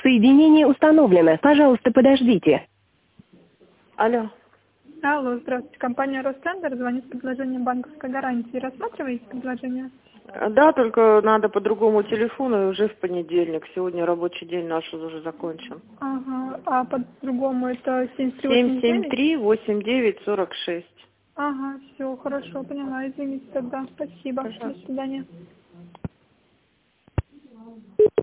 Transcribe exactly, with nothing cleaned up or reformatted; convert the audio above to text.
Соединение установлено. Пожалуйста, подождите. Алло. Алло, здравствуйте. Компания Ростендер звонит с предложением банковской гарантии. Рассматриваете предложение? Да, только надо по другому телефону и уже в понедельник. Сегодня рабочий день наш уже закончен. Ага. А по-другому это семь три семь восемь семь девять? три восемь девять сорок шесть. Ага, все, хорошо, поняла. Извините тогда. Спасибо. Пожалуйста. До свидания.